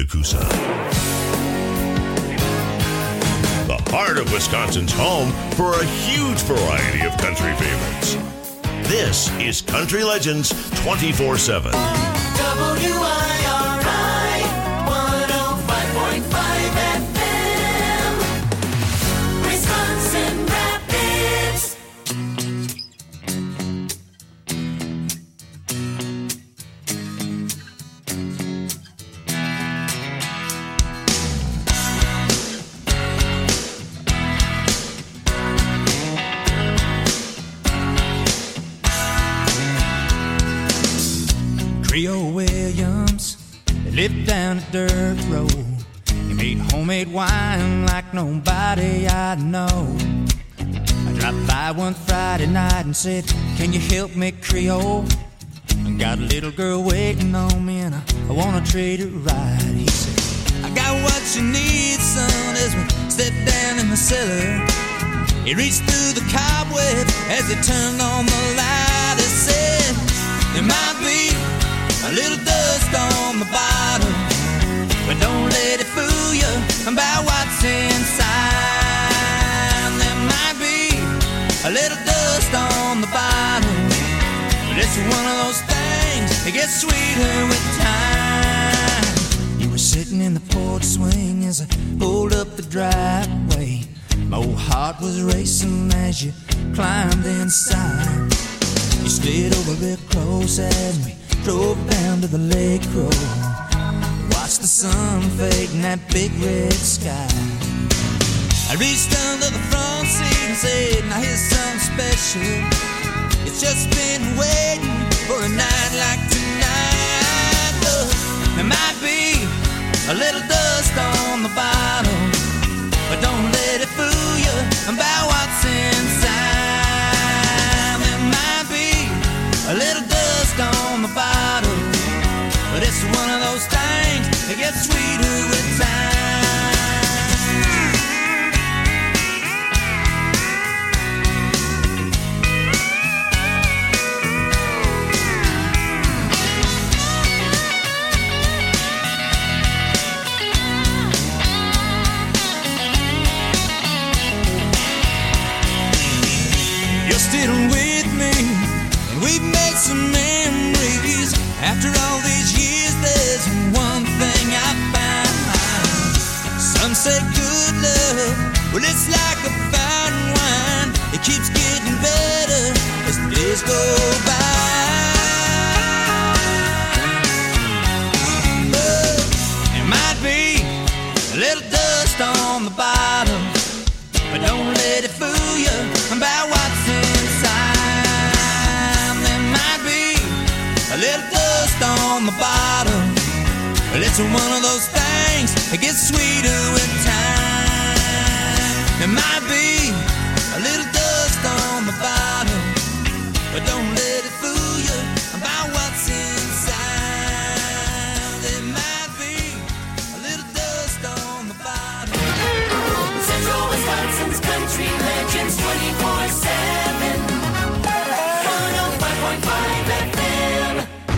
to Coosa. The heart of Wisconsin's home for a huge variety of country favorites. This is Country Legends 24/7. WIRI 105.5 FM, Wisconsin Rapids. Creole Williams lived down a dirt road. He made homemade wine like nobody I know. I dropped by one Friday night and said, "Can you help me, Creole? I got a little girl waiting on me and I wanna treat her right." He said, "I got what you need, son," as we stepped down in the cellar. He reached through the cobweb as he turned on the light. He said, "There might be a little dust on the bottom, but don't let it fool you about what's inside. There might be a little dust on the bottom, but it's one of those things that gets sweeter with time." You were sitting in the porch swing as I pulled up the driveway. My old heart was racing as you climbed inside. You slid over real close as we drove down to the lake road. Watched the sun fade in that big red sky. I reached under the front seat and said, "Now here's something special. It's just been waiting for a night like tonight. Look, there might be a little dust on the bottom, but don't let it fool you about what's inside. There might be a little dust on the bottom, but it's one of those things that gets sweeter with time." You're still with me, and we've made some memories. After all these years, there's one thing I found. Some say good love, well, it's like a fine wine. It keeps getting better as the days go by. But there might be a little dust on the bottom, but don't let it fool you about what's inside. There might be a little dust on the bottom, but it's one of those things that gets sweeter with time. There might be a little dust on the bottom, but don't let it fool you about what's inside. There might be a little dust on the bottom. Central Wisconsin's Country Legends 24/7, 105.5 FM.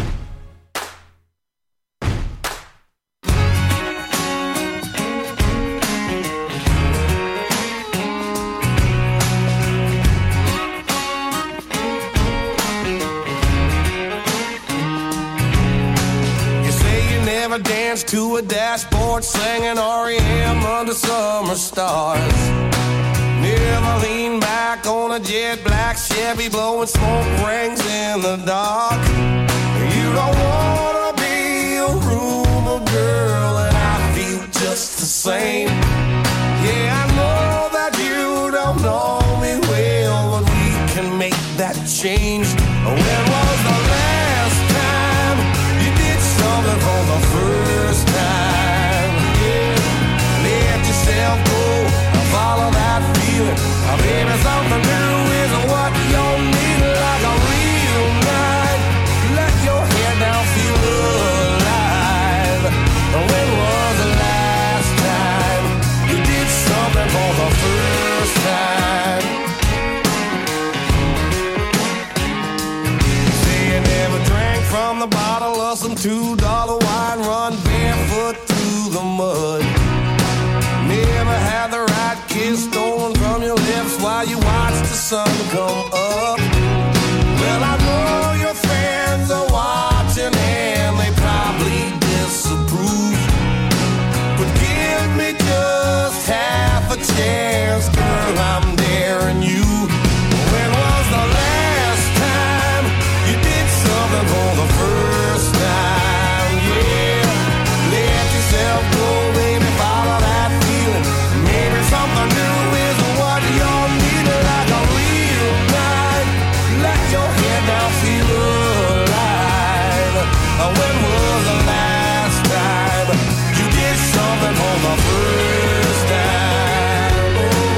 You say you never danced to a dashboard singing REM under summer stars. Never lean back on a jet black Chevy blowing smoke rings in the dark. You don't wanna be a rumor girl, and I feel just the same. Yeah, I know that you don't know me well, but we can make that change. When was the last time you did something for the first time? Yeah, let yourself go and follow that feeling. Maybe something new is what you're needing, like a real night. Let your head down, feel alive. When was the last time you did something for the first time? Say you never drank from the bottle of some $2 wine, run barefoot through up. Well, I know your friends are watching and they probably disapprove, but give me just half a chance, girl, I'm daring you. When was the last time you did something for the first time? Yeah, let yourself go, baby, follow that feeling. Maybe something new is what you're needing, like a real night. Let your head down, feel alive. When was the last time you did something for the first time?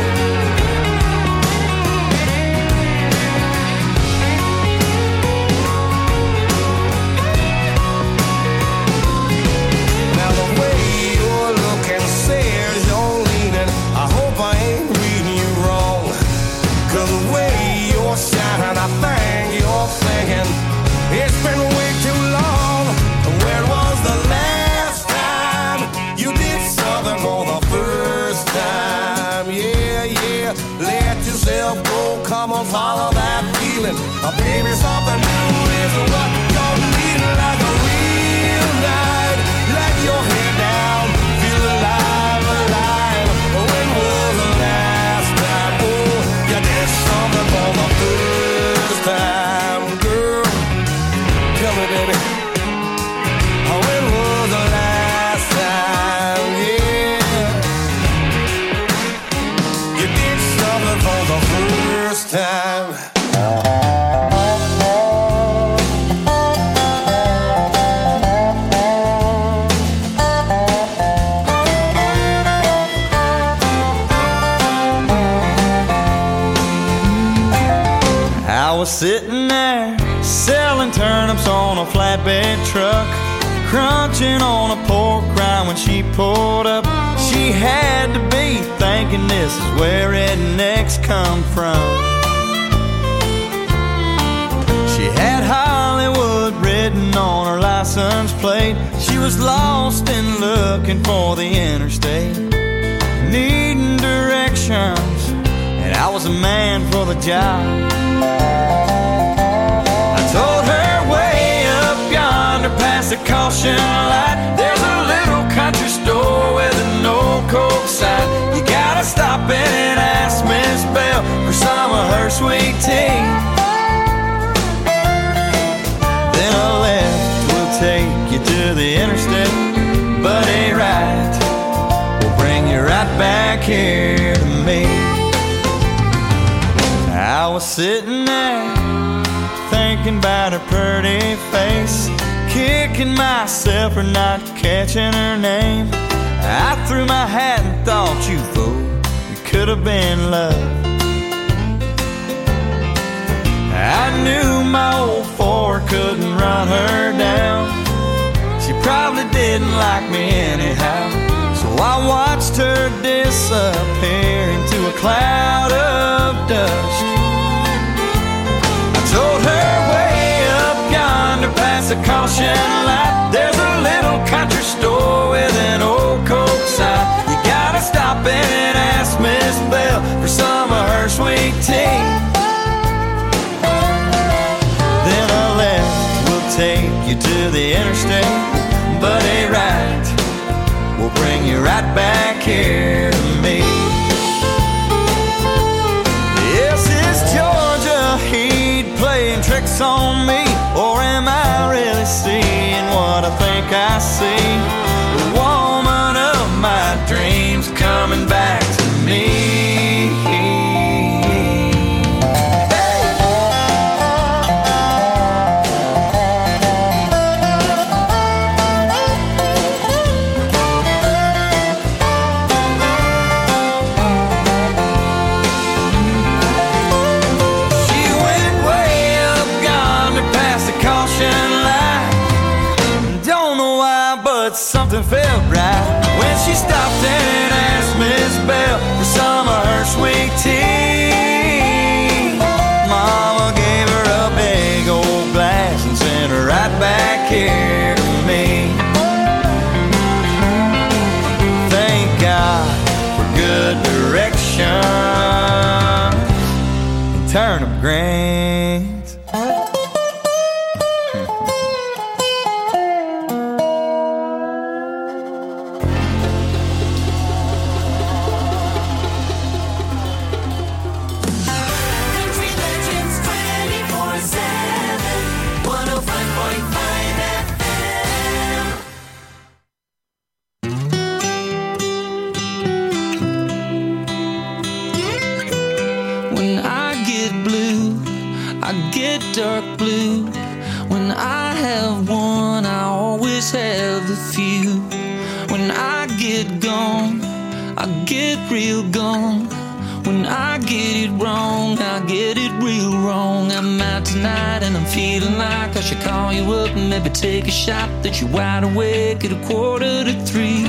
Now the way you're looking says you're leaning. I hope I ain't reading you wrong, 'cause the way you're shining, I think you're thinking it's been way too long. When was the last time you did something for the first time? Yeah, yeah, let yourself go, come on, follow that feeling. Baby, something new is what you're needing, like a real night. Let your head down, feel alive, alive. When was the last time, oh, you did something for the first time, girl? Tell me, baby, when was the last time, yeah, you did something for the first time? I was sitting there selling turnips on a flatbed truck, crunching on a pork rind when she pulled up. She had to be thinking this is where rednecks come from. She had Hollywood written on her license plate. She was lost and looking for the interstate, needing directions, and I was a man for the job. I told her way up yonder past the caution light, there's a little country store with an old Coke sign. You gotta stop in and ask Miss Bell for some of her sweet tea. Then a left will take you to the interstate, but a right will bring you right back here to me. I was sitting there thinking about her pretty face, kicking myself for not catching her name. I threw my hat and thought, you fool, it could have been love. I knew my old Ford couldn't run her down. She probably didn't like me anyhow, so I watched her disappear into a cloud of dust. I told her way up yonder past the caution light, there's a little country store with an old Coke sign. You gotta stop in and ask Miss Bell for some of her sweet tea. Then a left will take you to the interstate, but a right will bring you right back here to me. Yes, it's Georgia heat playing tricks on me, or am I really seeing what I think I see? The woman of my dreams coming back to me. Something felt right when she stopped and asked Miss Bell for some of her sweet tea. Mama gave her a big old glass and sent her right back here to me. Thank God for good direction and turnip greens strength. Country Legends 24/7, 105.5 FM. When I get blue, I get dark blue. When I have one, I always have a few. When I get gone, I get real gone. When I get it wrong, I get it real wrong. I'm out tonight and I'm feeling like I should call you up and maybe take a shot that you're wide awake at 2:45.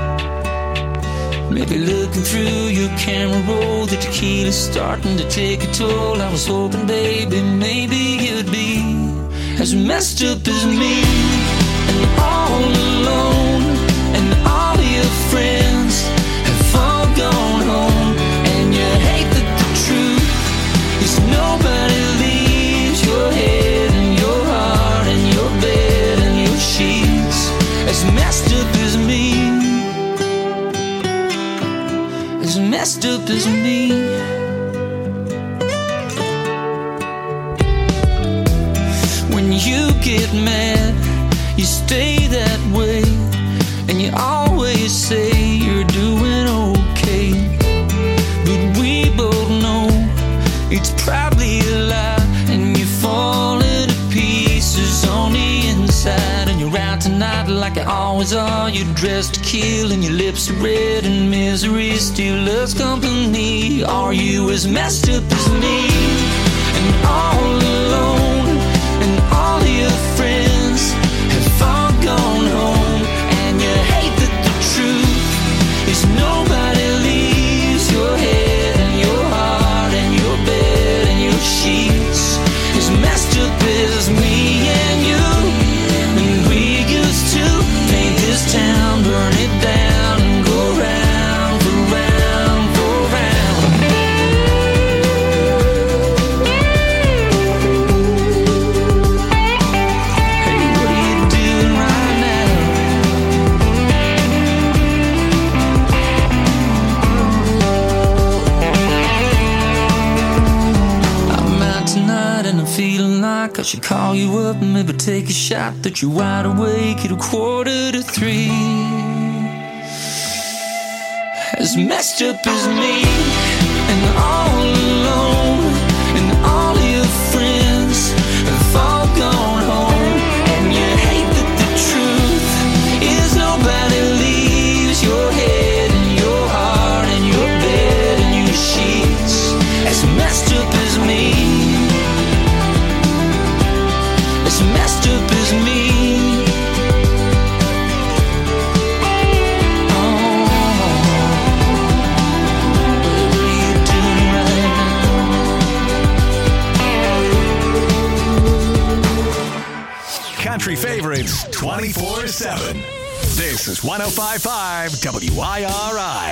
Maybe looking through your camera roll, the tequila's starting to take a toll. I was hoping, baby, maybe you'd be as messed up as me, and all alone, and all your friends have all gone home. And you hate that the truth is nobody leaves your head and your heart and your bed and your sheets as messed up as me, as messed up as me. When you get mad, you stay that way, and you always say you're doing okay. But we both know it's probably a lie, and you're falling to pieces on the inside. And you're out tonight like you always are. You're dressed to kill, and your lips are red, and misery still loves company. Are you as messed up as me, and all alone, and all your friends have all gone home? And you hate that the truth is nobody leaves your head and your heart and your bed and your sheets as messed up as me and you. And we used to paint this town, burn it down, and go round for round for round. Hey, what are you doing right now? I'm out tonight and I'm feeling like I should call you up and maybe take a shot that you're wide awake at 2:45. As messed up as me, and all alone, and all your friends have all gone home. And you hate that the truth is nobody leaves your head and your heart and your bed and your sheets as messed up as me, as messed up as me. Country favorites 24/7. This is 105.5 WIRI.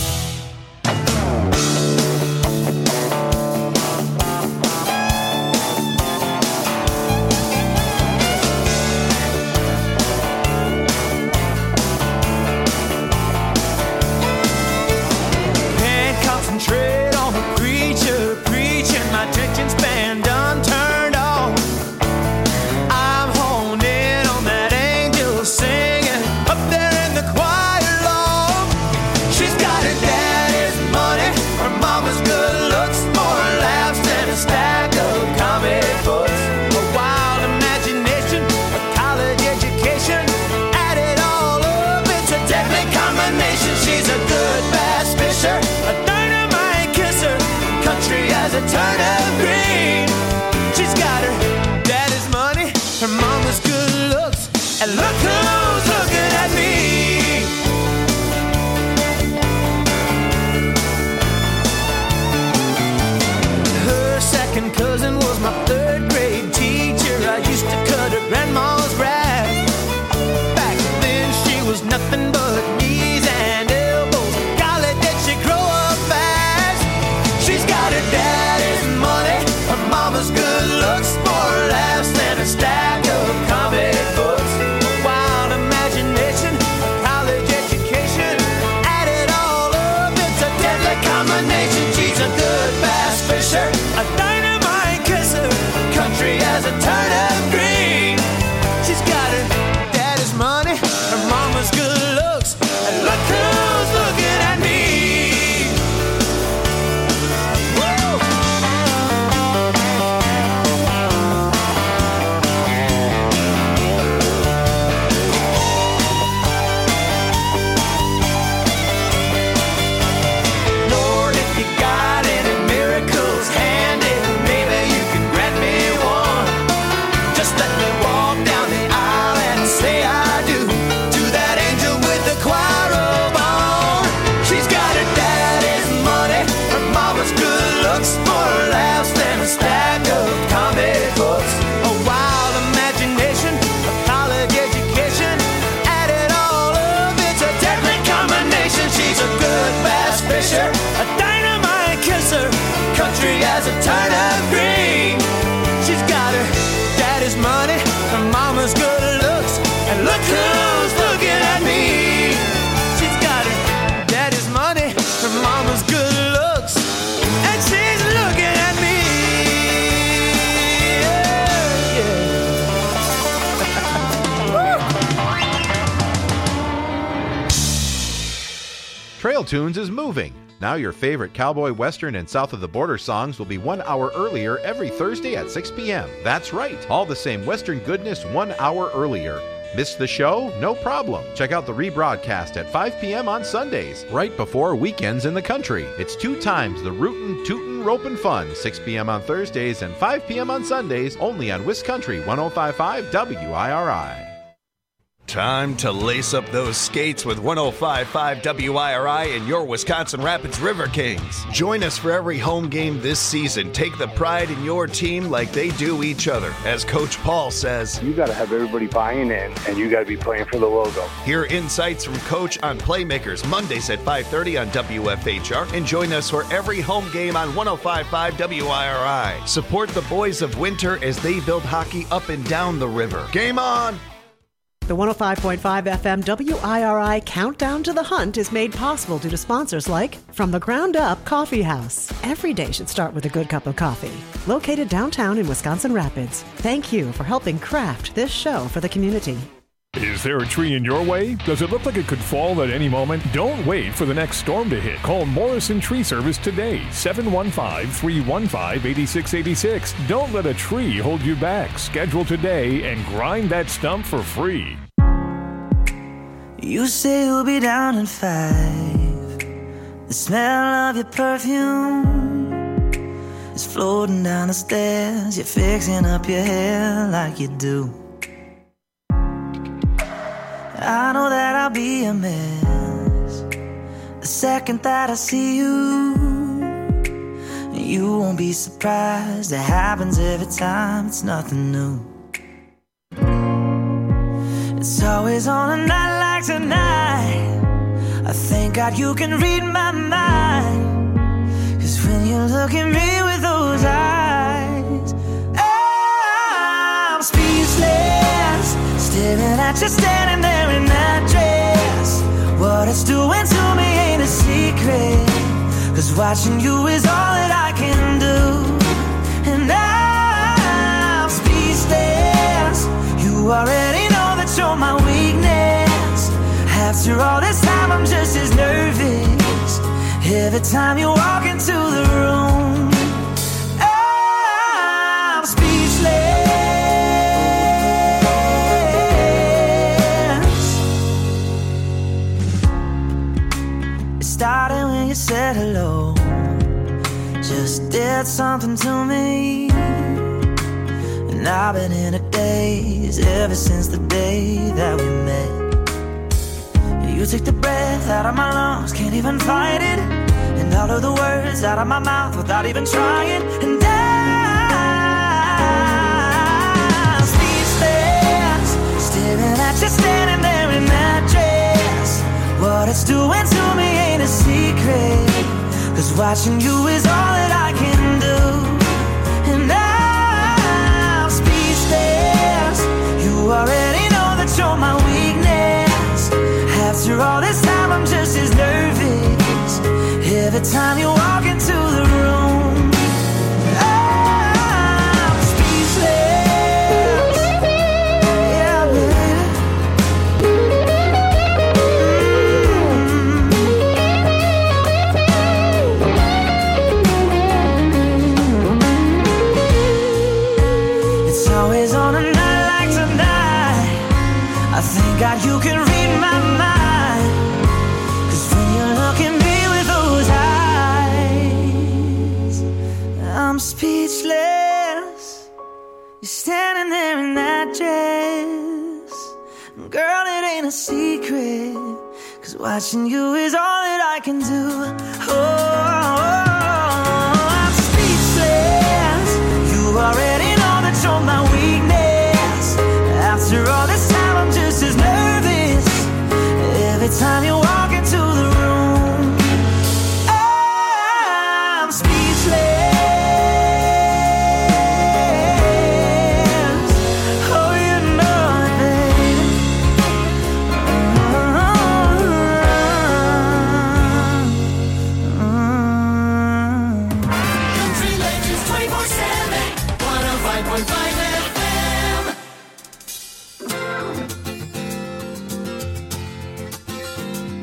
Can't concentrate on the preacher preaching. My attention span done turned off. I'm honed in on that angel singing up there in the choir loft. She's got her daddy's money, her mama's good looks, more laughs than a stack of comic books. A wild imagination, a college education, add it all up, it's a deadly combination. She's a good bass fisher, a dynamite kisser, country as a turnip green. She's got her daddy's money, her mama's good looks, and look who's looking at me. Her second cousin was my third grade teacher. I used to cut her grandma's grass. Back then she was nothing but knees and elbows. Golly, did she grow up fast? She's got her daddy's money, Tunes is moving. Now your favorite cowboy, western, and south of the border songs will be 1 hour earlier every Thursday at 6 p.m. That's right, all the same western goodness 1 hour earlier. Missed the show? No problem. Check out the rebroadcast at 5 p.m. on Sundays, right before weekends in the country. It's 2 times the rootin', tootin', ropin' fun, 6 p.m. on Thursdays and 5 p.m. on Sundays, only on Wiscountry 105.5 WIRI. Time to lace up those skates with 105.5 WIRI and your Wisconsin Rapids River Kings. Join us for every home game this season. Take the pride in your team like they do each other. As Coach Paul says, you got to have everybody buying in, and you got to be playing for the logo. Hear insights from Coach on Playmakers Mondays at 5:30 on WFHR, and join us for every home game on 105.5 WIRI. Support the boys of Winter as they build hockey up and down the river. Game on! The 105.5 FM WIRI Countdown to the Hunt is made possible due to sponsors like From the Ground Up Coffee House. Every day should start with a good cup of coffee. Located downtown in Wisconsin Rapids. Thank you for helping craft this show for the community. Is there a tree in your way? Does it look like it could fall at any moment? Don't wait for the next storm to hit. Call Morrison Tree Service today, 715-315-8686. Don't let a tree hold you back. Schedule today and grind that stump for free. You say you'll be down in 5. The smell of your perfume is floating down the stairs. You're fixing up your hair like you do. I know that I'll be a mess the second that I see you. You won't be surprised, it happens every time, it's nothing new. It's always on a night like tonight, I thank God you can read my mind. 'Cause when you look at me with those eyes, I'm speechless, staring at you standing there in that dress. What it's doing to me ain't a secret, 'cause watching you is all that I can do. And I'm speechless, you already know that you're my weakness. After all this time I'm just as nervous every time you walk into the room. I'm speechless. Started when you said hello, just did something to me. And I've been in a daze ever since the day that we met. You took the breath out of my lungs, can't even fight it. And all of the words out of my mouth without even trying. And I'm speechless, staring at you standing there in that dress. What it's doing to me ain't a secret, 'cause watching you is all that I can do. And I'm speechless, you already know that you're my weakness. After all this time I'm just as nervous every time you walk into the room. I'm speechless, yeah baby. It's always on a night like tonight, I thank God you can read my mind. 'Cause when you look at me with those eyes, I'm speechless. You're standing there in that dress. Girl, it ain't a secret, 'cause watching you is all that I can do. I'm speechless, you already know that you're my weakness. After all this time I'm just as nervous every time you walk into the room. I'm speechless. Oh, you know it, baby. Country Legends 24/7, 105.5 FM.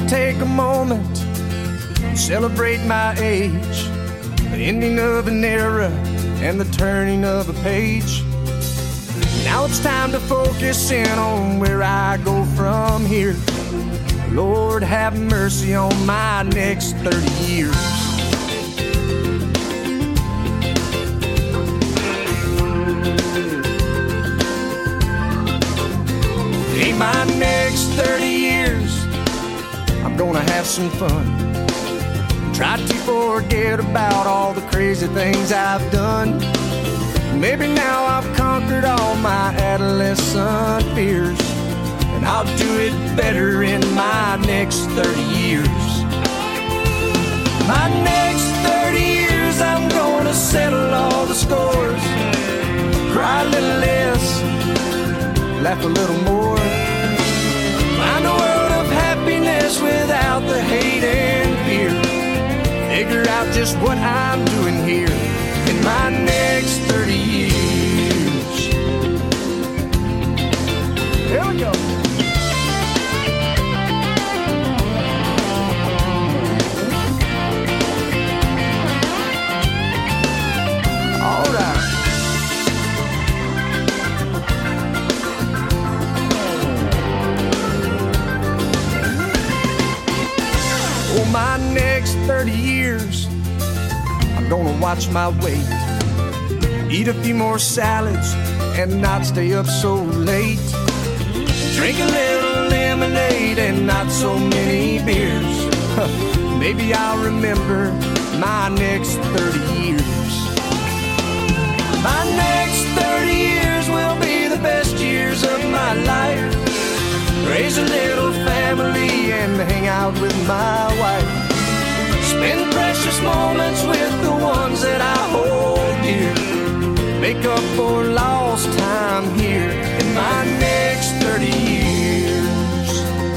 take a moment and celebrate my age, the ending of an era and the turning of a page. Now it's time to focus in on where I go from here. Lord, have mercy on my next 30 years. In my next 30 years, I'm gonna have some fun. Try to forget about all the crazy things I've done. Maybe now I've conquered all my adolescent fears, and I'll do it better in my next 30 years. My next 30 years, I'm gonna settle all the scores, cry a little less, laugh a little more, find a world of happiness without the hate and fear, figure out just what I'm doing here in my next 30 years. Here we go. All right. Oh, my next 30 years, I'm gonna watch my weight, eat a few more salads and not stay up so late, drink a little lemonade and not so many beers. Maybe I'll remember my next 30 years. My next 30 years will be the best years of my life. Raise a little family and hang out with my wife. Spend precious moments with the ones that I hold dear. Make up for lost time here in my next 30 years.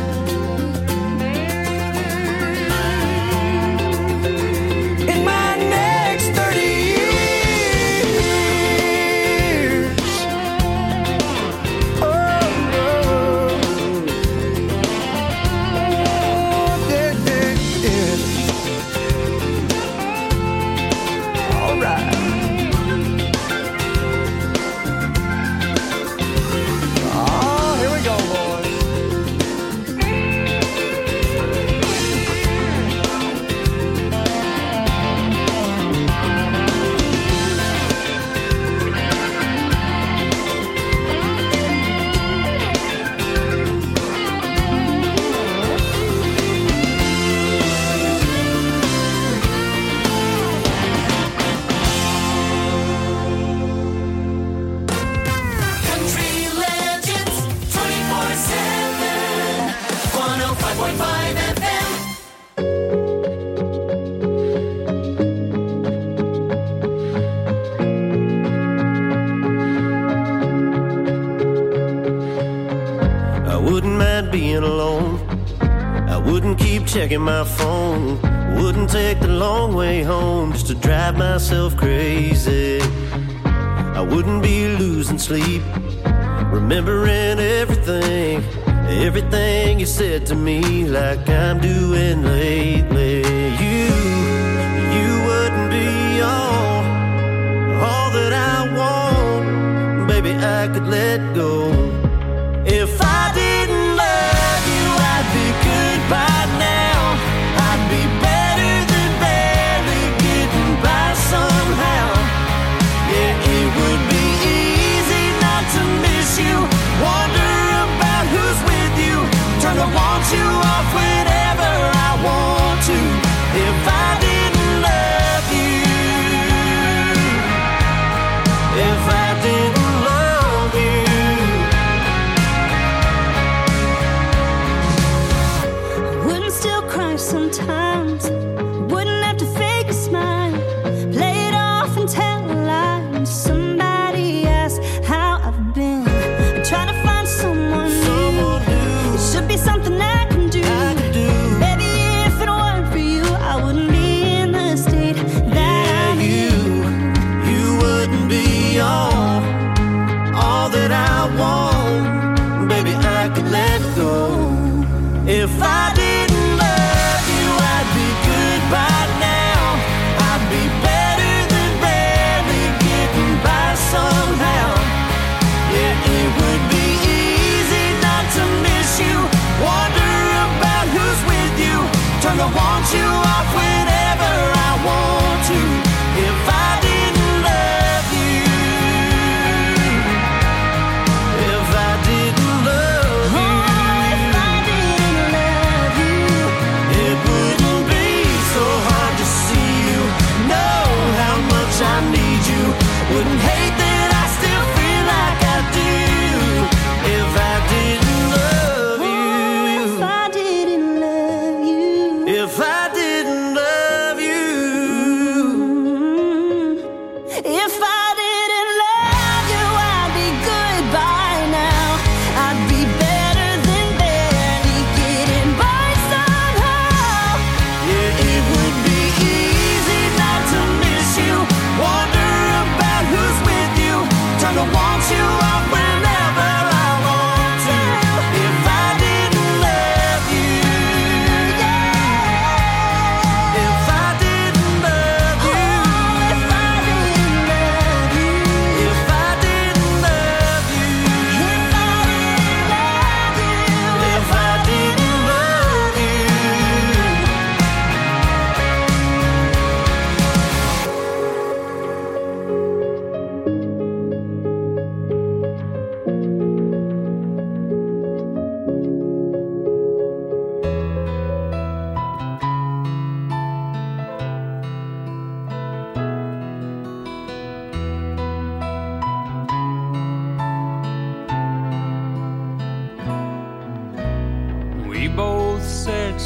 In my next 30 years. Oh, oh. Yeah, yeah, yeah. All right. Being alone, I wouldn't keep checking my phone, wouldn't take the long way home just to drive myself crazy. I wouldn't be losing sleep, remembering everything you said to me, like I'm doing lately. You wouldn't be all that I want, baby. I could let go if I didn't love you. I'd be good by now. I'd be better than barely getting by somehow. Yeah, it would be easy not to miss you, wonder about who's with you, turn to want you off whenever I want to. If I didn't love you, if I didn't love you, sometimes wouldn't have to fake a smile, play it off and tell a lie when somebody asks how I've been. I'm trying to find someone new. It should be something I can do. Baby, if it weren't for you, I wouldn't be in the state that I'm in. You wouldn't be all that I want, baby. I could let go if I didn't love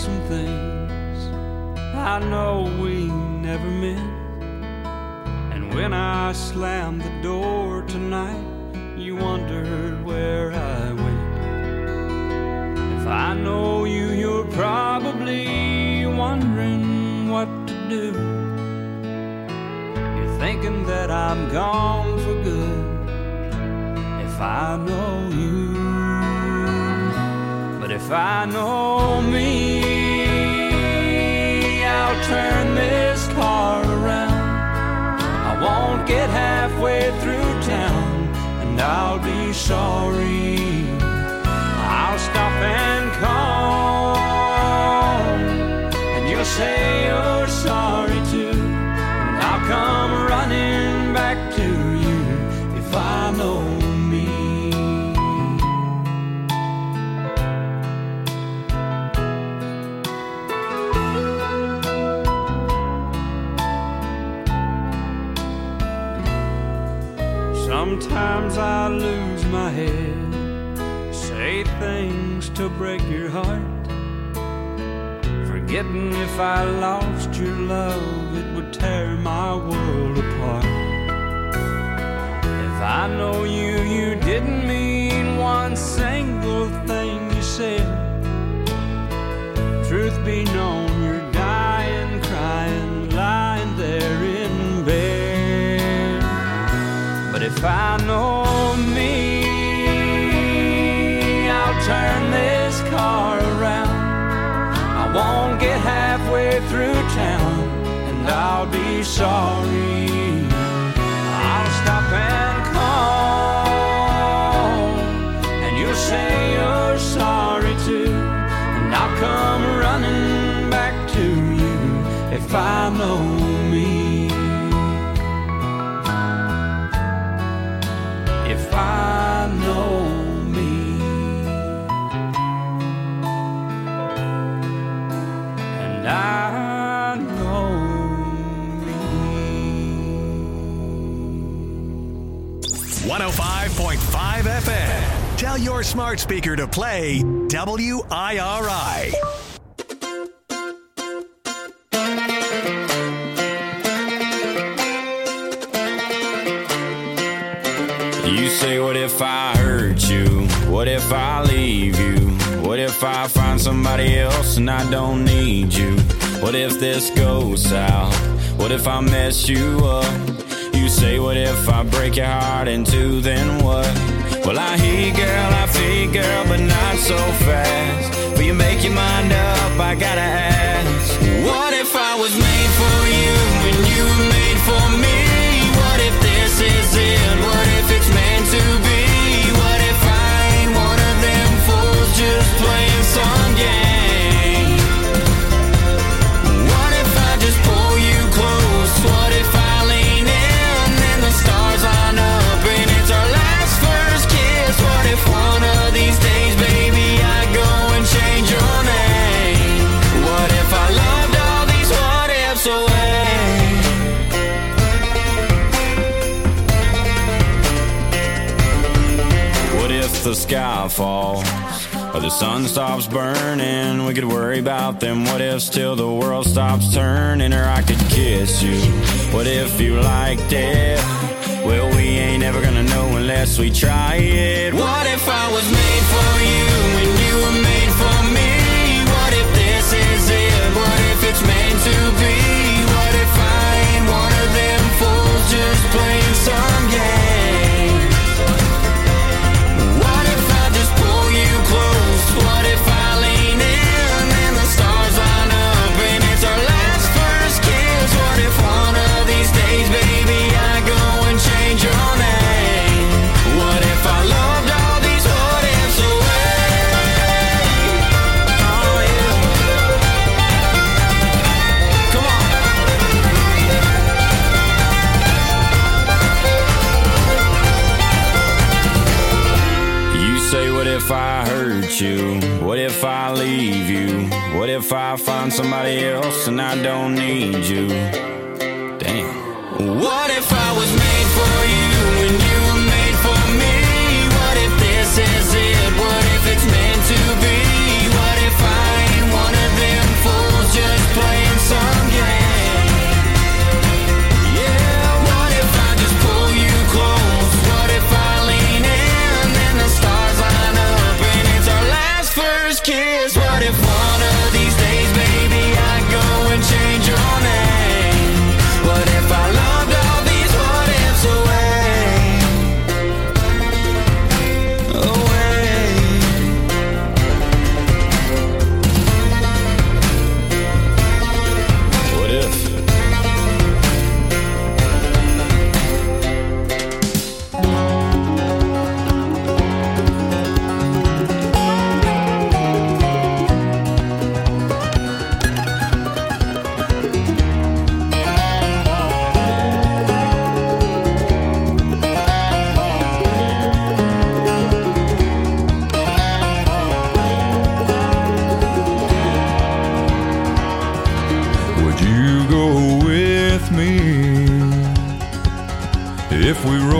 some things I know we never meant. And when I slammed the door tonight, you wondered where I went. If I know you, you're probably wondering what to do. You're thinking that I'm gone for good. If I know you, but if I know me, I'll turn this car around. I won't get halfway through town, and I'll be sorry. I'll stop and call, and you'll say you're sorry too, and I'll come running back to you if I know me. Sometimes I lose my head, say things to break your heart, forgetting if I lost your love, it would tear my world apart. If I know you, you didn't mean one single thing you said. Truth be known, you're dying, crying, lying there in bed. But if I know me, I'll turn this car around. I won't get halfway through town, and I'll be sorry. I'll stop and call, and you'll say you're sorry too, and I'll come running back to you if I know me. If I know me. And I know me. 105.5 FM. Tell your smart speaker to play WIRI. You say, what if I hurt you? What if I leave you? What if I find somebody else and I don't need you? What if this goes south? What if I mess you up? You say, what if I break your heart in two, then what? Well, I hear you, girl, I feel you, girl, but not so fast. Will you make your mind up? I gotta ask. What if I was made for you and you were made for me? What if this is it? What if it's meant to be? What if I ain't one of them fools just playing some game? What if I just pull you close? What if I lean in and the stars line up and it's our last first kiss? What if one of these days, baby, I go and change your name? What if I loved all these what ifs away? The sky falls or the sun stops burning, we could worry about them what ifs till the world stops turning. Or I could kiss you, what if you liked it? Well, we ain't ever gonna know unless we try it. What if I was made for you and you were made for me? What if this is it? What if it's meant to be? What if I ain't one of them fools just playing some game? What if I lean in and the stars line up and it's our last first kiss? What if one of these days, baby, I go and change your name? What if I loved all these what ifs away? Oh yeah. Come on. You say, what if I hurt you? What if I leave you? What if I find somebody else and I don't need you? Damn. What if I was made for you and you were made for me? What if this is it? What if it's meant to be? What if I ain't one of them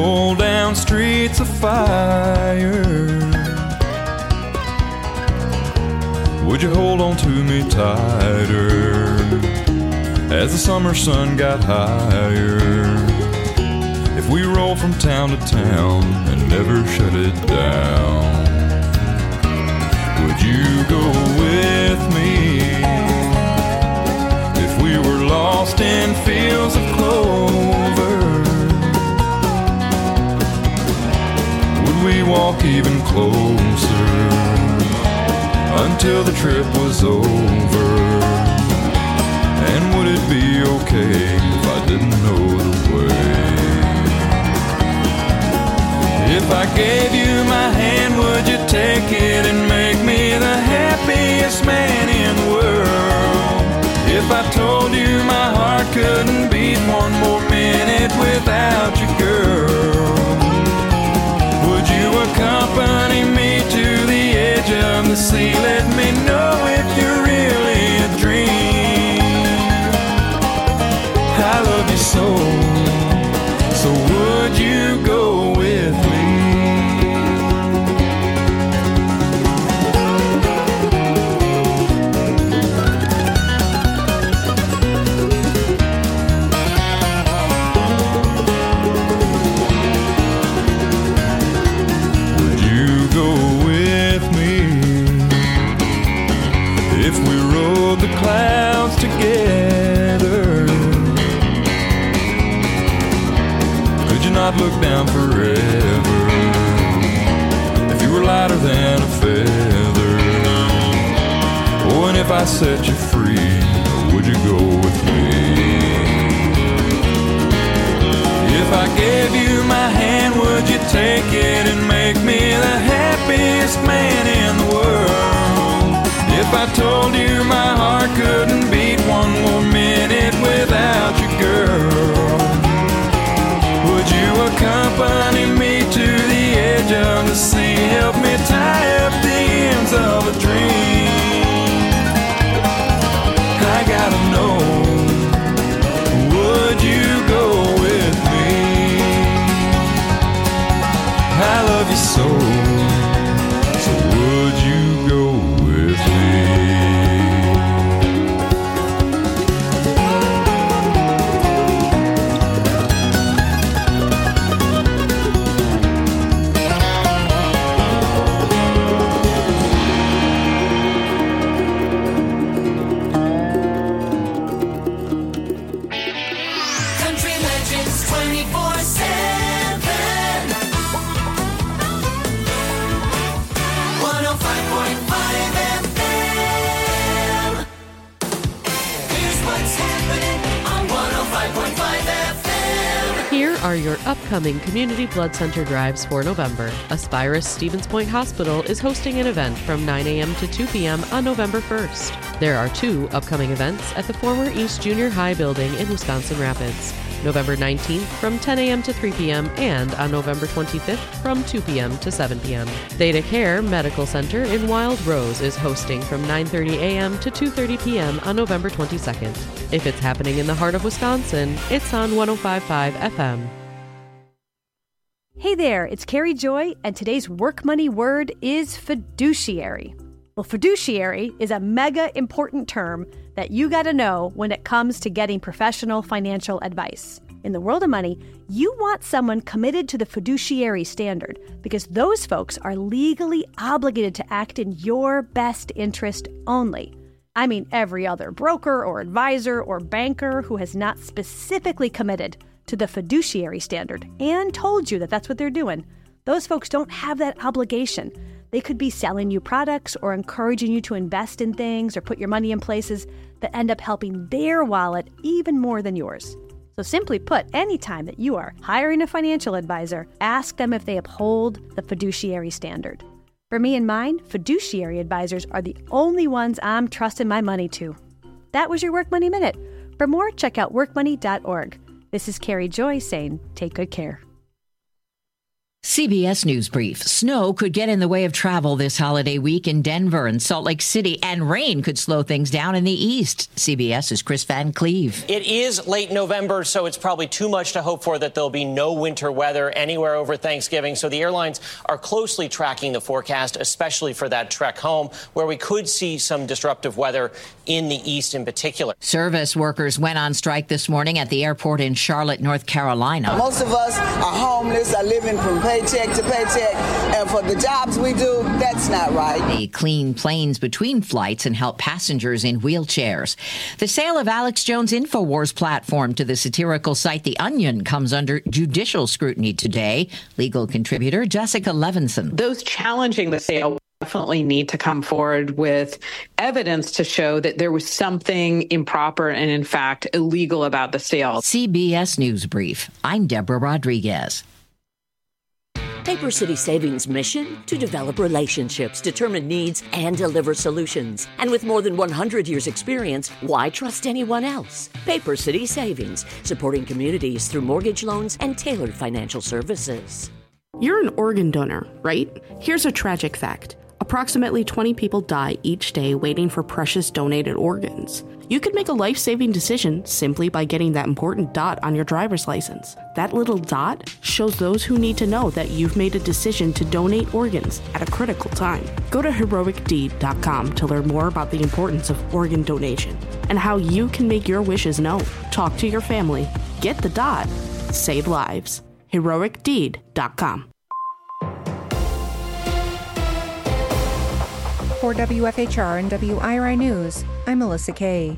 roll down streets of fire, would you hold on to me tighter as the summer sun got higher? If we roll from town to town and never shut it down, would you go with me? If we were lost in fields of clover, would we walk even closer until the trip was over? And would it be okay if I didn't know the way? If I gave you my hand, would you take it and make me the happiest man in the world? If I told you my heart couldn't beat one more minute without you, girl, would you accompany me to the edge of the sea? Let me know if you're really a dream. I love you so, so would you go with me? Would you go with me if we rode the clouds together? Could you not look down forever if you were lighter than a feather? Oh, and if I set you free, would you go with me? If I gave you my hand, would you take it and make me the happiest man in the world? If I told you my heart couldn't beat one more minute without you, girl, would you accompany me to the edge of the sea? Help me tie up the ends of a dream. I gotta know, would you go with me? I love you so, so would you go with me? Country Legends 24/7. 105.5 FM. Here's what's happening on 105.5 FM. Here are your upcoming community blood center drives for November. Aspirus Stevens Point Hospital is hosting an event from 9 a.m. to 2 p.m. on November 1st. There are 2 upcoming events at the former East Junior High building in Wisconsin Rapids. November 19th from 10 a.m. to 3 p.m. and on November 25th from 2 p.m. to 7 p.m. Theta Care Medical Center in Wild Rose is hosting from 9:30 a.m. to 2:30 p.m. on November 22nd. If it's happening in the heart of Wisconsin, it's on 105.5 FM. Hey there, it's Carrie Joy, and today's work money word is fiduciary. Well, fiduciary is a mega important term that you got to know when it comes to getting professional financial advice. In the world of money, you want someone committed to the fiduciary standard because those folks are legally obligated to act in your best interest only. I mean, every other broker or advisor or banker who has not specifically committed to the fiduciary standard and told you that that's what they're doing, those folks don't have that obligation. They could be selling you products or encouraging you to invest in things or put your money in places that end up helping their wallet even more than yours. So simply put, anytime that you are hiring a financial advisor, ask them if they uphold the fiduciary standard. For me and mine, fiduciary advisors are the only ones I'm trusting my money to. That was your Work Money Minute. For more, check out workmoney.org. This is Carrie Joy saying, take good care. CBS News Brief. Snow could get in the way of travel this holiday week in Denver and Salt Lake City, and rain could slow things down in the east. CBS's Chris Van Cleve. It is late November, so it's probably too much to hope for that there'll be no winter weather anywhere over Thanksgiving. So the airlines are closely tracking the forecast, especially for that trek home, where we could see some disruptive weather in the east in particular. Service workers went on strike this morning at the airport in Charlotte, North Carolina. Most of us are homeless, are living from paycheck to paycheck, and for the jobs we do, that's not right. They clean planes between flights and help passengers in wheelchairs. The sale of Alex Jones' InfoWars platform to the satirical site The Onion comes under judicial scrutiny today. Legal contributor Jessica Levinson. Those challenging the sale definitely need to come forward with evidence to show that there was something improper and, in fact, illegal about the sale. CBS News Brief. I'm Deborah Rodriguez. Paper City Savings' mission? To develop relationships, determine needs, and deliver solutions. And with more than 100 years' experience, why trust anyone else? Paper City Savings, supporting communities through mortgage loans and tailored financial services. You're an organ donor, right? Here's a tragic fact. Approximately 20 people die each day waiting for precious donated organs. You could make a life-saving decision simply by getting that important dot on your driver's license. That little dot shows those who need to know that you've made a decision to donate organs at a critical time. Go to heroicdeed.com to learn more about the importance of organ donation and how you can make your wishes known. Talk to your family. Get the dot. Save lives. heroicdeed.com. For WFHR and WIRI News, I'm Melissa Kay.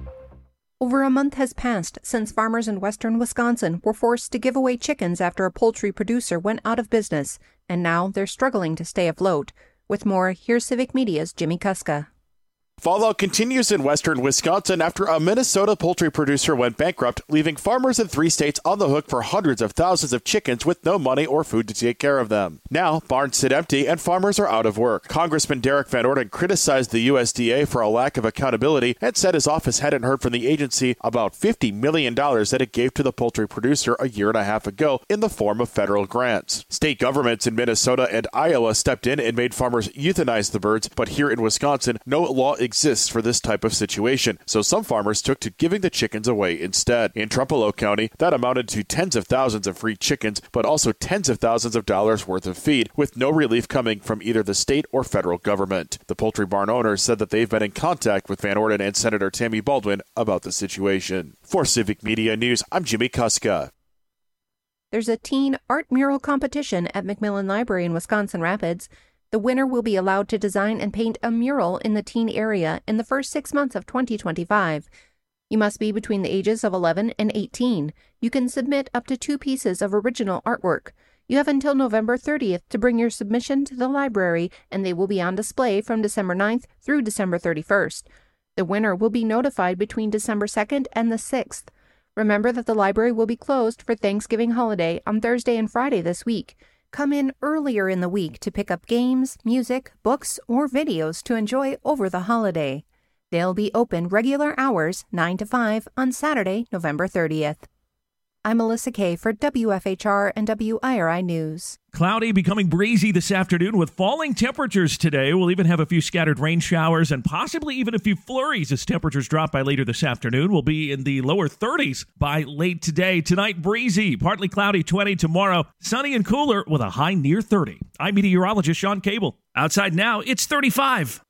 Over a month has passed since farmers in western Wisconsin were forced to give away chickens after a poultry producer went out of business, and now they're struggling to stay afloat. With more, here's Civic Media's Jimmy Kuska. Fallout continues in western Wisconsin after a Minnesota poultry producer went bankrupt, leaving farmers in 3 states on the hook for hundreds of thousands of chickens with no money or food to take care of them. Now, barns sit empty and farmers are out of work. Congressman Derek Van Orden criticized the USDA for a lack of accountability and said his office hadn't heard from the agency about $50 million that it gave to the poultry producer a year and a half ago in the form of federal grants. State governments in Minnesota and Iowa stepped in and made farmers euthanize the birds, but here in Wisconsin, no law exists for this type of situation, so some farmers took to giving the chickens away instead. In Trumpelow County, that amounted to tens of thousands of free chickens, but also tens of thousands of dollars worth of feed, with no relief coming from either the state or federal government. The poultry barn owners said that they've been in contact with Van Orden and Senator Tammy Baldwin about the situation. For Civic Media News, I'm Jimmy Kuska. There's a teen art mural competition at Macmillan Library in Wisconsin Rapids. The winner will be allowed to design and paint a mural in the teen area in the first 6 months of 2025. You must be between the ages of 11 and 18. You can submit up to 2 pieces of original artwork. You have until November 30th to bring your submission to the library, and they will be on display from December 9th through December 31st. The winner will be notified between December 2nd and the 6th. Remember that the library will be closed for Thanksgiving holiday on Thursday and Friday this week. Come in earlier in the week to pick up games, music, books, or videos to enjoy over the holiday. They'll be open regular hours, 9 to 5, on Saturday, November 30th. I'm Melissa Kay for WFHR and WIRI News. Cloudy, becoming breezy this afternoon with falling temperatures today. We'll even have a few scattered rain showers and possibly even a few flurries as temperatures drop by later this afternoon. We'll be in the lower 30s by late today. Tonight, breezy, partly cloudy, 20. Tomorrow, sunny and cooler with a high near 30. I'm meteorologist Sean Cable. Outside now, it's 35.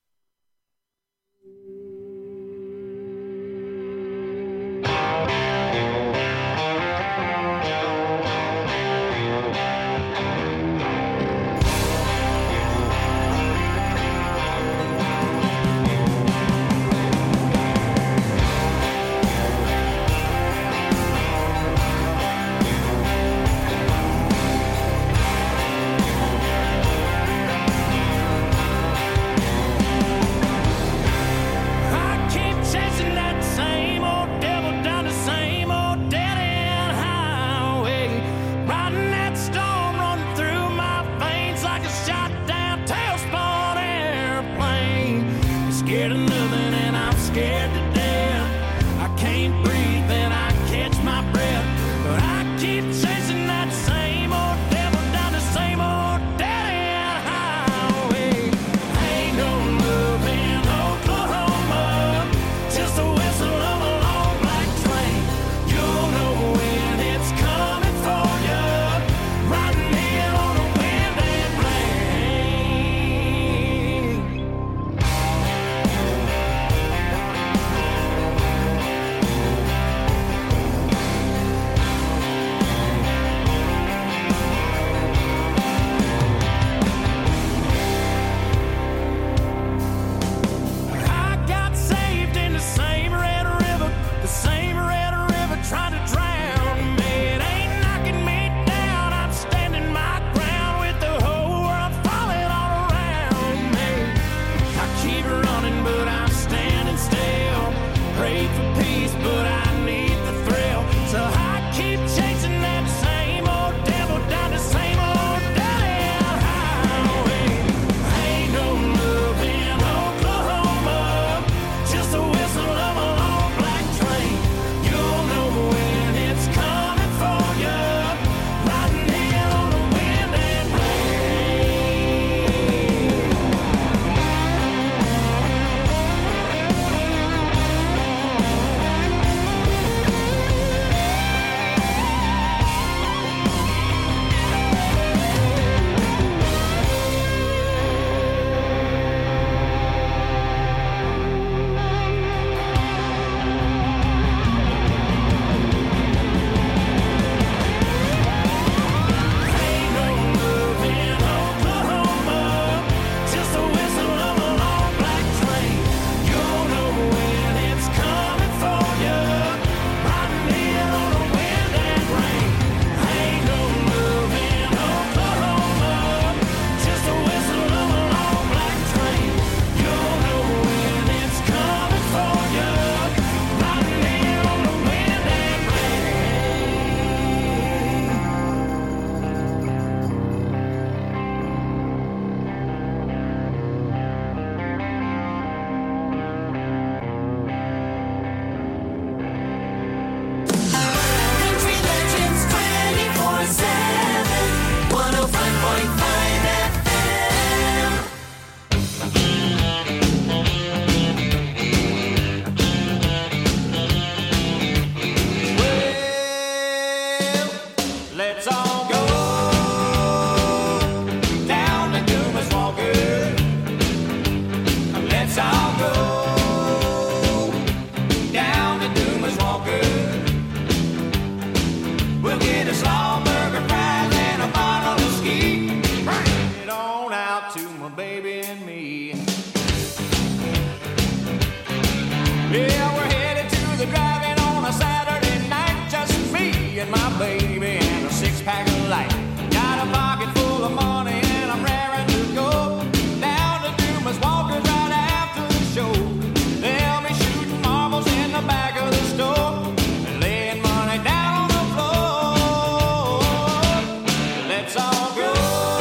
all go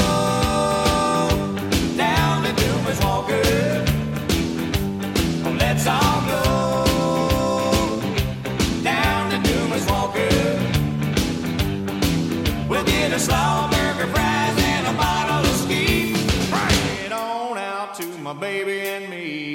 down to Dumas Walker. Let's all go down to Dumas Walker. We'll get a slaw burger, fries, and a bottle of ski. Bring it on out to my baby and me.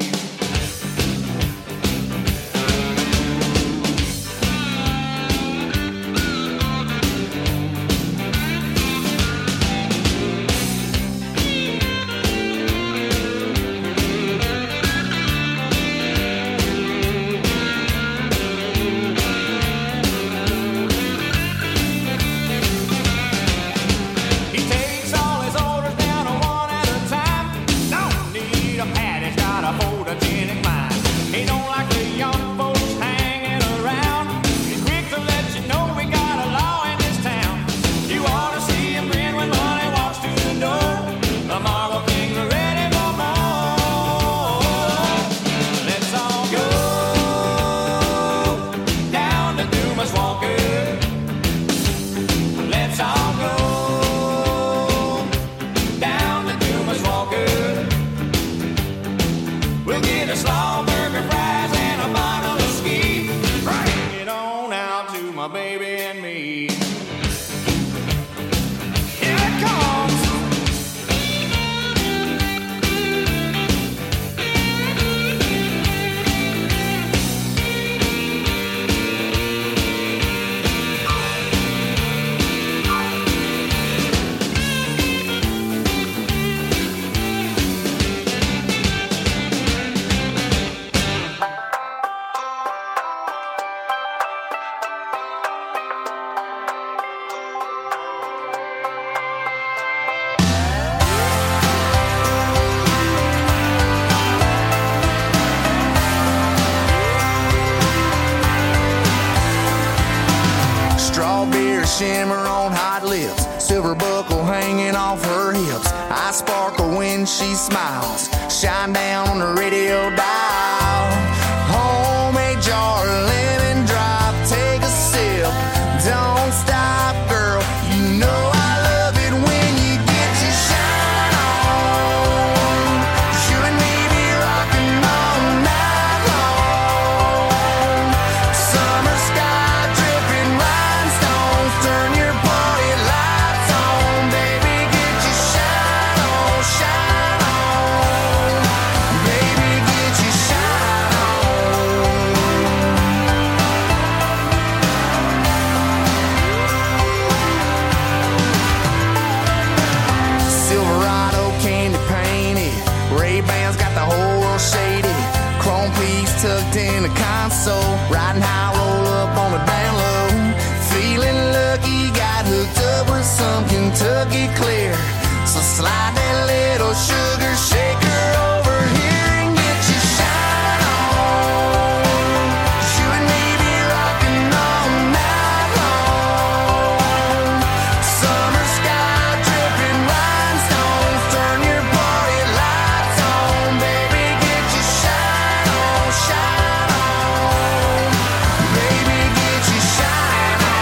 He takes all his orders down one at a time. Don't need a pad, he's got a photogenic mind. He don't like the young folks hanging around. He's quick to let you know we got a law in this town. You ought to see him grin when money walks through the door. The Marble Kings are ready for more. Let's all go down to Dumas Walker. Let's all go down to Dumas Walker. We'll get a slaw burger, fries, and a bottle of ski. Bring it on out to my baby and me. Here it comes. Strawberry shimmer on hot lips, silver buckle hanging off her hips. I sparkle when she smiles, shine down on the radio dial. Homemade jar of lemon drop, take a sip, don't stop, girl. You know I love it when you get your shine on. You and me be rocking all night long. Summer sky dripping rhinestones, turn your party lights on, baby. Get your shine on, shine on, baby. Get your shine on. Silverado candy painted, Ray-Bans got the whole world shaded. Chrome piece tucked in the console, riding high, roll up on the down low. Feeling lucky, got hooked up with some Kentucky Clear. So slide that little sugar shaker over here and get your shine on. You and me be rocking all night long. Summer sky dripping rhinestones, turn your party lights on, baby. Get your shine on, shine on, baby. Get your shine on.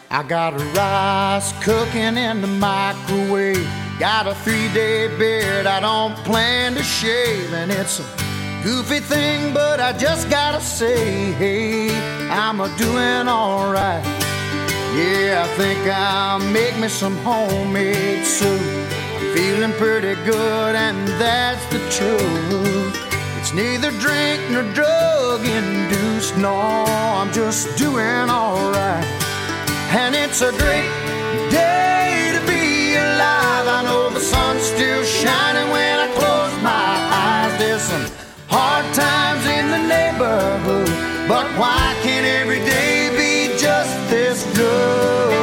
I got rice cooking in the microwave. Got a 3-day beard I don't plan to shave. And it's a goofy thing, but I just gotta say, hey, I'm a-doing alright. Yeah, I think I'll make me some homemade soup. I'm feeling pretty good, and that's the truth. It's neither drink nor drug induced, no, I'm just doing alright. And it's a great day to be alive. I know the sun's still shining when I close my eyes. There's some hard times in the neighborhood, but why can't every day be just this good?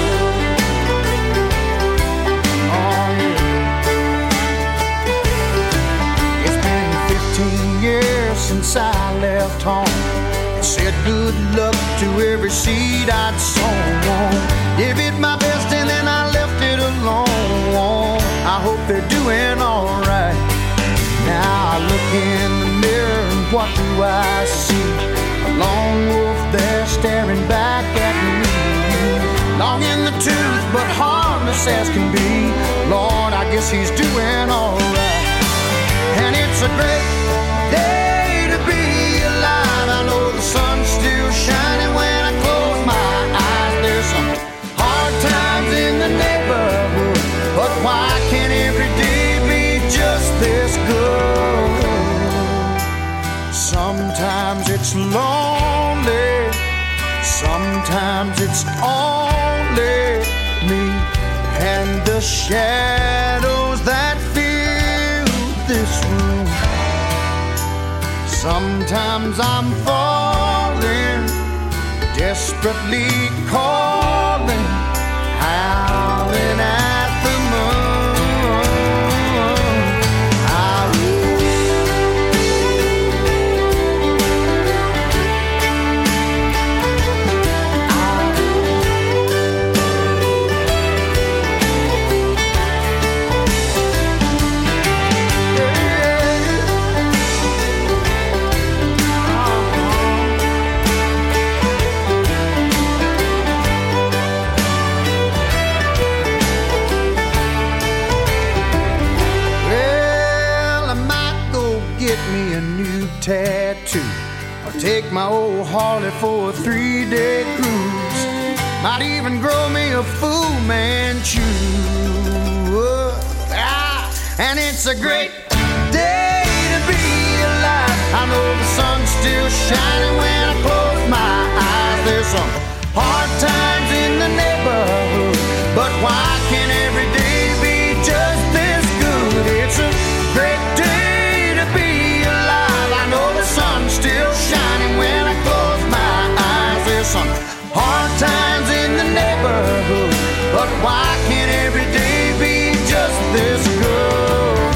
Oh yeah. It's been 15 years since I left home. Said good luck to every seed I'd sown. Gave it my best and then I left it alone. I hope they're doing alright. Now I look in the mirror and what do I see? A lone wolf there staring back at me. Long in the tooth but harmless as can be. Lord, I guess he's doing alright. And it's a great day to be alive. I know the sun's still shining when I close my eyes. There's some hard times in the neighborhood, but why can't every day be just this good? Sometimes it's lonely, sometimes it's only me and the shadows that fill this room. Sometimes I'm falling, desperately calling, howling at the moon. Tattoo, or take my old Harley for a 3-day cruise. Might even grow me a Fu Manchu. And it's a great day to be alive. I know the sun's still shining when I close my eyes. There's some hard times in the neighborhood, but why can't every day be just this good? It's a great day to be alive. I know the sun's still shining when I close my eyes. There's some hard times in the neighborhood, but why can't every day be just this good?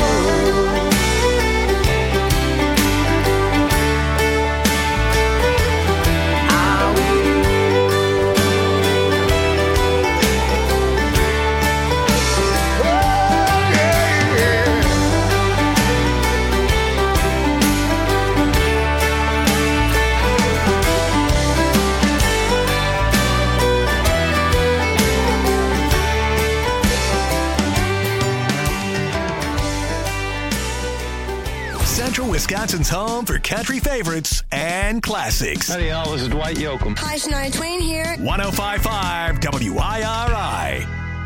Wisconsin's home for country favorites and classics. Howdy, y'all. This is Dwight Yoakam. Hi, Shania Twain here. 105.5 WIRI.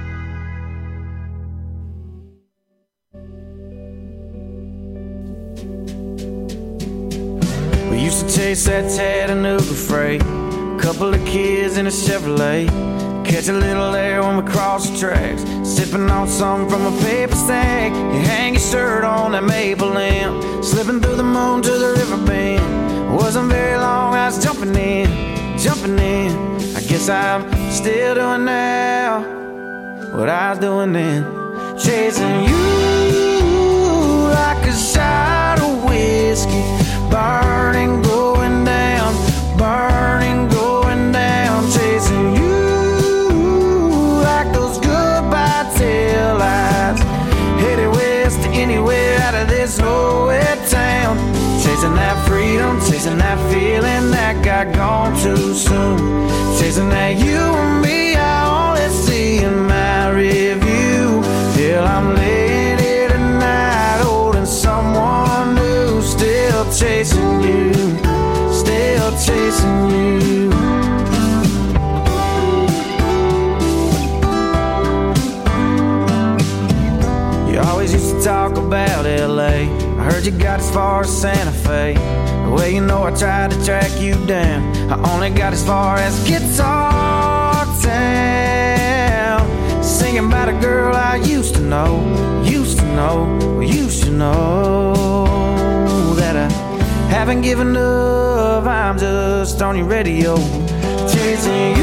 We used to chase that Chattanooga freight, couple of kids in a Chevrolet, catch a little air when we cross the tracks, sipping on something from a paper sack. You hang your shirt on that maple limb, slipping through the moon to the river bend. Wasn't very long, I was jumping in. I guess I'm still doing now what I was doing then, chasing you like a shot of whiskey, burning, going down, burning, going down, chasing you like those goodbye tail lights, headed west to anywhere out of this nowhere town, chasing that freedom, chasing that feeling that got gone too soon, chasing that you and me Heard you got as far as Santa Fe. Well, you know I tried to track you down. I only got as far as Guitar Town. Singing about a girl I used to know. That I haven't given up. I'm just on your radio, chasing you